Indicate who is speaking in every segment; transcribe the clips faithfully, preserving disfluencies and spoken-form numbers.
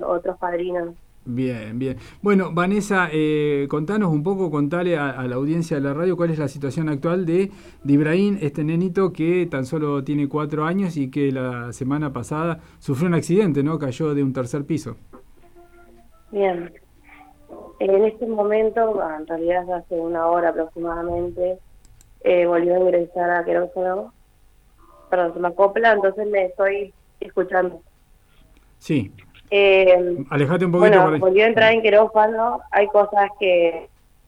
Speaker 1: otros padrinos.
Speaker 2: Bien, bien. Bueno, Vanessa, eh, contanos un poco, contale a, a la audiencia de la radio cuál es la situación actual de, de Ibrahim, este nenito que tan solo tiene cuatro años y que la semana pasada sufrió un accidente, ¿no? Cayó de un tercer piso.
Speaker 1: Bien, en este momento, bueno, en realidad hace una hora aproximadamente, eh, volvió a ingresar a quirófano, perdón, se me acopla, entonces me estoy escuchando.
Speaker 2: Sí.
Speaker 1: Eh,
Speaker 2: Alejate un poquito
Speaker 1: bueno,
Speaker 2: para ahí.
Speaker 1: volvió a entrar en quirófano, hay cosas que...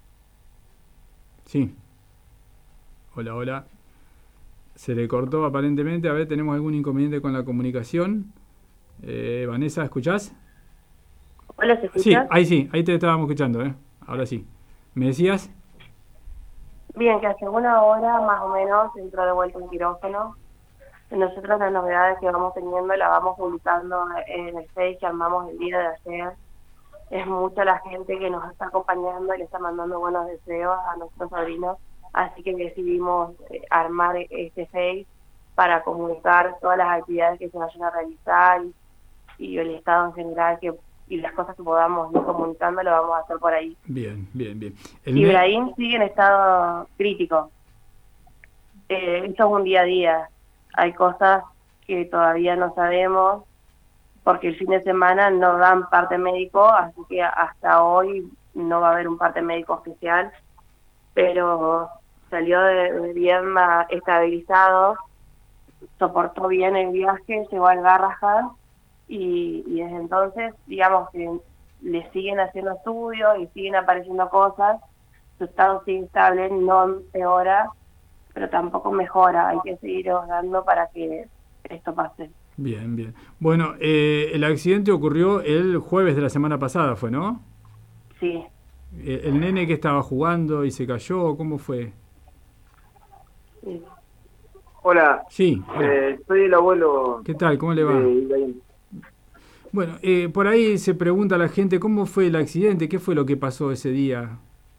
Speaker 2: Sí. Hola, hola. Se le cortó aparentemente. A ver, tenemos algún inconveniente con la comunicación. Eh, Vanessa, ¿escuchás?
Speaker 1: Hola, ¿se
Speaker 2: Sí,
Speaker 1: escucha?
Speaker 2: ahí sí, ahí te estábamos escuchando, ¿eh? Ahora sí. ¿Me decías?
Speaker 1: Bien, que hace una hora más o menos entró de vuelta en quirófano. Nosotros las novedades que vamos teniendo las vamos publicando en el Face que armamos el día de ayer. Es mucha la gente que nos está acompañando y le está mandando buenos deseos a nuestros sobrinos, así que decidimos eh, armar este Face para comunicar todas las actividades que se vayan a realizar y, y el estado en general que y las cosas que podamos ir comunicando lo vamos a hacer por ahí.
Speaker 2: Bien, bien, bien. El
Speaker 1: Ibrahim ne- sigue en estado crítico. Eh, esto es un día a día. Hay cosas que todavía no sabemos porque el fin de semana no dan parte médico, así que hasta hoy no va a haber un parte médico oficial, pero salió de, de bien estabilizado, soportó bien el viaje, llegó al Garrahan y, y desde entonces, digamos que le siguen haciendo estudios y siguen apareciendo cosas, su estado sigue estable, no empeora, pero tampoco mejora, hay que seguir dando para que esto pase.
Speaker 2: Bien, bien. Bueno, eh, el accidente ocurrió el jueves de la semana pasada, ¿fue, no?
Speaker 1: Sí.
Speaker 2: Eh, ¿El nene que estaba jugando y se cayó? ¿Cómo fue?
Speaker 1: sí.
Speaker 3: Hola,
Speaker 2: Sí, hola.
Speaker 3: eh, soy el abuelo
Speaker 2: ¿Qué tal? ¿Cómo le va?
Speaker 3: de Ibrahim.
Speaker 2: Bueno, eh, por ahí se pregunta a la gente cómo fue el accidente, qué fue lo que pasó ese día.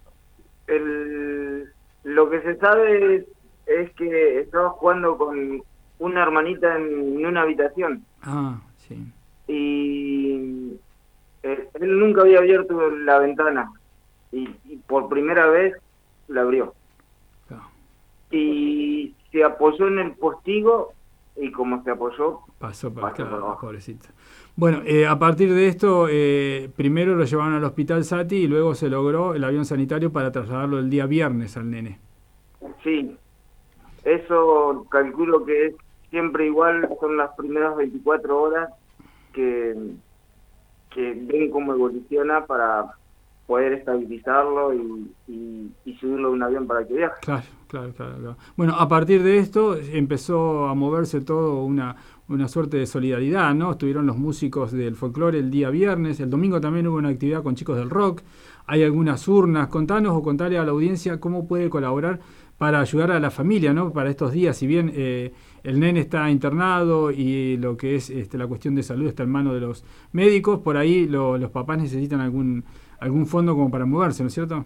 Speaker 3: El, lo que se sabe es, es que estaba jugando con una hermanita en, en una habitación
Speaker 2: Ah, sí.
Speaker 3: y eh, él nunca había abierto la ventana y, y por primera vez la abrió.
Speaker 2: Claro.
Speaker 3: Y se apoyó en el postigo y como se apoyó,
Speaker 2: Pasó para
Speaker 3: pasó por
Speaker 2: claro,
Speaker 3: abajo.
Speaker 2: pobrecito. Bueno, eh, a partir de esto, eh, primero lo llevaron al hospital Sati y luego se logró el avión sanitario para trasladarlo el día viernes al nene.
Speaker 3: Sí, eso calculo que es siempre igual, son las primeras veinticuatro horas que, que ven cómo evoluciona para poder estabilizarlo y, y, y subirlo a un avión para que viaje.
Speaker 2: Claro, claro, claro, claro. Bueno, a partir de esto empezó a moverse todo una, una suerte de solidaridad, ¿no? Estuvieron los músicos del folclore el día viernes, el domingo también hubo una actividad con chicos del rock, hay algunas urnas. Contanos o contale a la audiencia cómo puede colaborar para ayudar a la familia, ¿no? Para estos días, si bien eh, el nene está internado y lo que es este, la cuestión de salud está en manos de los médicos, por ahí lo, los papás necesitan algún algún fondo como para moverse, ¿no es cierto?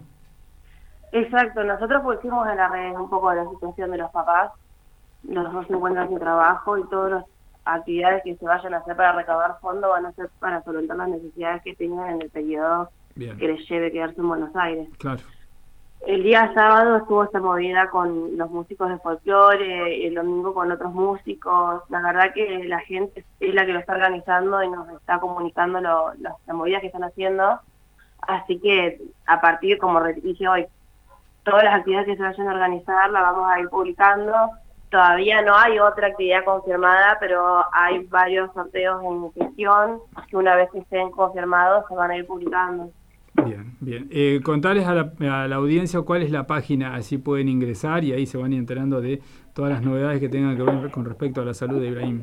Speaker 1: Exacto, nosotros pusimos en las redes un poco de la situación de los papás, los dos se encuentran sin trabajo y todas las actividades que se vayan a hacer para recaudar fondos van a ser para solventar las necesidades que tengan en el periodo
Speaker 2: Bien.
Speaker 1: que les lleve quedarse en Buenos Aires.
Speaker 2: Claro.
Speaker 1: El día sábado estuvo esta movida con los músicos de folclore, el domingo con otros músicos. La verdad que la gente es la que lo está organizando y nos está comunicando lo, lo, las movidas que están haciendo. Así que a partir, como dije hoy, todas las actividades que se vayan a organizar las vamos a ir publicando. Todavía no hay otra actividad confirmada, pero hay varios sorteos en gestión que una vez que estén confirmados se van a ir publicando.
Speaker 2: Bien, bien. Eh, contarles a la, a la audiencia cuál es la página, así pueden ingresar y ahí se van enterando de todas las novedades que tengan que ver con respecto a la salud de Ibrahim.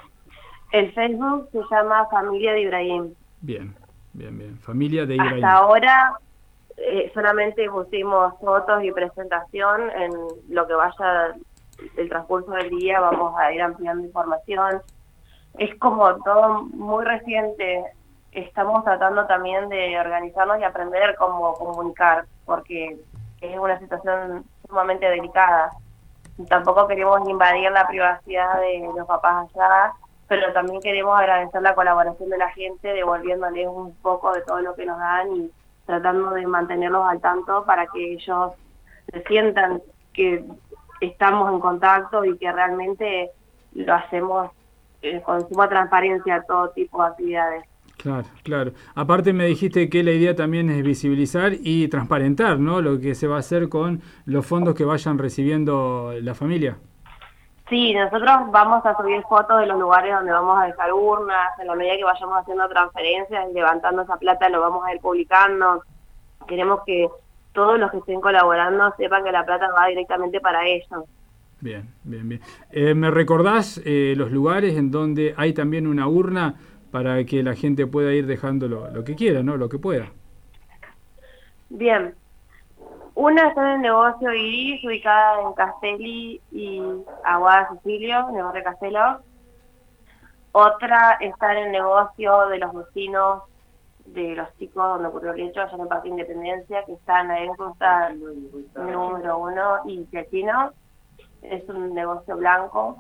Speaker 1: El Facebook se llama Familia de Ibrahim.
Speaker 2: Bien, bien, bien. Familia de Ibrahim.
Speaker 1: Hasta ahora eh, solamente pusimos fotos y presentación. En lo que vaya el transcurso del día vamos a ir ampliando información. Es como todo muy reciente. Estamos tratando también de organizarnos y aprender cómo comunicar, porque es una situación sumamente delicada. Tampoco queremos invadir la privacidad de los papás allá, pero también queremos agradecer la colaboración de la gente, devolviéndoles un poco de todo lo que nos dan y tratando de mantenerlos al tanto para que ellos se sientan que estamos en contacto y que realmente lo hacemos eh, con suma transparencia todo tipo de actividades.
Speaker 2: Claro, claro. Aparte me dijiste que la idea también es visibilizar y transparentar, ¿no?, lo que se va a hacer con los fondos que vayan recibiendo la familia.
Speaker 1: Sí, nosotros vamos a subir fotos de los lugares donde vamos a dejar urnas, en la medida que vayamos haciendo transferencias y levantando esa plata lo vamos a ir publicando. Queremos que todos los que estén colaborando sepan que la plata va directamente para ellos.
Speaker 2: Bien, bien, bien. Eh, ¿Me recordás eh, los lugares en donde hay también una urna para que la gente pueda ir dejando lo, lo que quiera, ¿no?, lo que pueda?
Speaker 1: Bien. Una está en el negocio Iris, ubicada en Castelli y Aguada Sicilio, en el barrio Castelo. Otra está en el negocio de los vecinos de los chicos donde ocurrió el hecho, allá en el Parque Independencia, que está en la encuesta número uno y Piachino. Es un negocio blanco.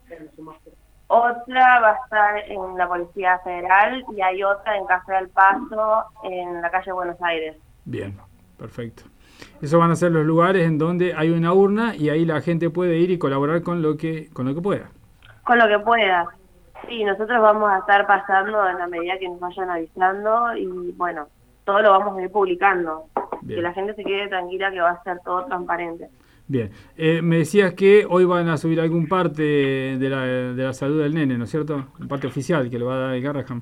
Speaker 1: Otra va a estar en la Policía Federal y hay otra en Café al Paso, en la calle Buenos Aires.
Speaker 2: Bien, perfecto. Esos van a ser los lugares en donde hay una urna y ahí la gente puede ir y colaborar con lo que con lo que pueda.
Speaker 1: Con lo que pueda. Sí, nosotros vamos a estar pasando en la medida que nos vayan avisando y bueno, todo lo vamos a ir publicando. Bien. Que la gente se quede tranquila que va a ser todo transparente.
Speaker 2: Bien. Eh, me decías que hoy van a subir algún parte de la, de la salud del nene, ¿no es cierto? Un parte oficial que le va a dar el Garrahan.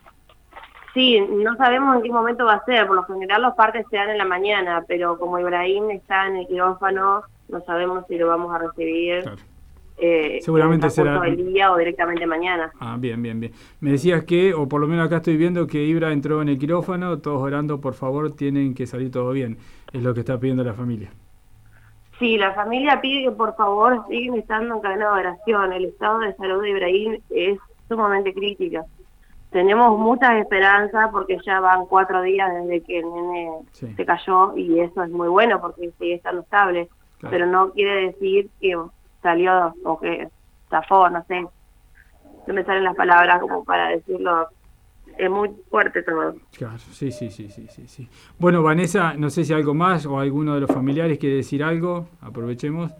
Speaker 1: Sí, no sabemos en qué momento va a ser. Por lo general los partes se dan en la mañana, pero como Ibrahim está en el quirófano, no sabemos si lo vamos a recibir. Claro. Eh,
Speaker 2: Seguramente será
Speaker 1: el día o directamente mañana.
Speaker 2: Ah, bien, bien, bien. Me decías que, o por lo menos acá estoy viendo que Ibra entró en el quirófano, todos orando, por favor, tienen que salir todo bien. Es lo que está pidiendo la familia.
Speaker 1: Sí, la familia pide que por favor sigan estando en cadena de oración. El estado de salud de Ibrahim es sumamente crítico. Tenemos muchas esperanzas porque ya van cuatro días desde que el nene sí. se cayó y eso es muy bueno porque sigue estando estable. Claro. Pero no quiere decir que salió o que zafó, no sé. No me salen las palabras como para decirlo. Es muy fuerte todo.
Speaker 2: Claro, sí, sí, sí, sí, sí, sí. Bueno, Vanessa, no sé si algo más o alguno de los familiares quiere decir algo. Aprovechemos.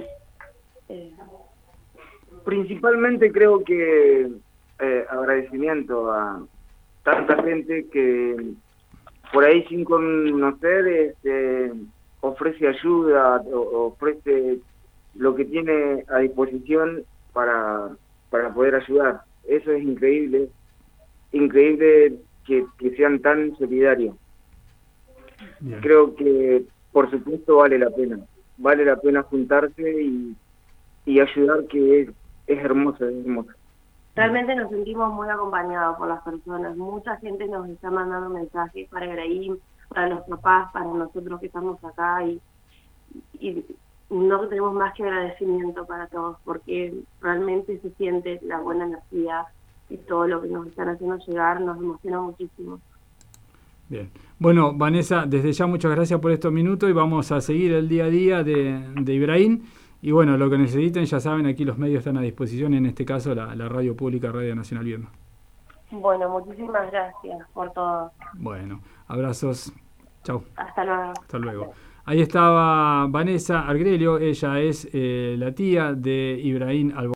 Speaker 3: Eh, principalmente creo que eh, agradecimiento a tanta gente que por ahí sin conocer este, ofrece ayuda, o, ofrece lo que tiene a disposición para, para poder ayudar. Eso es increíble. Increíble que, que sean tan solidarios. Bien. Creo que por supuesto vale la pena, vale la pena juntarse y, y ayudar, que es, es hermoso, es hermoso.
Speaker 1: Realmente nos sentimos muy acompañados por las personas, mucha gente nos está mandando mensajes para Ibrahim, para los papás, para nosotros que estamos acá y, y no tenemos más que agradecimiento para todos porque realmente se siente la buena energía y todo lo que nos están haciendo llegar nos emociona muchísimo.
Speaker 2: Bien. Bueno, Vanessa, desde ya muchas gracias por estos minutos y vamos a seguir el día a día de, de Ibrahim. Y bueno, lo que necesiten, ya saben, aquí los medios están a disposición, en este caso la, la radio pública, Radio Nacional Viedma.
Speaker 1: Bueno, muchísimas gracias por todo.
Speaker 2: Bueno, abrazos. Chau.
Speaker 1: Hasta luego.
Speaker 2: Hasta luego. Ahí estaba Vanessa Argrelio, ella es eh, la tía de Ibrahim Albo.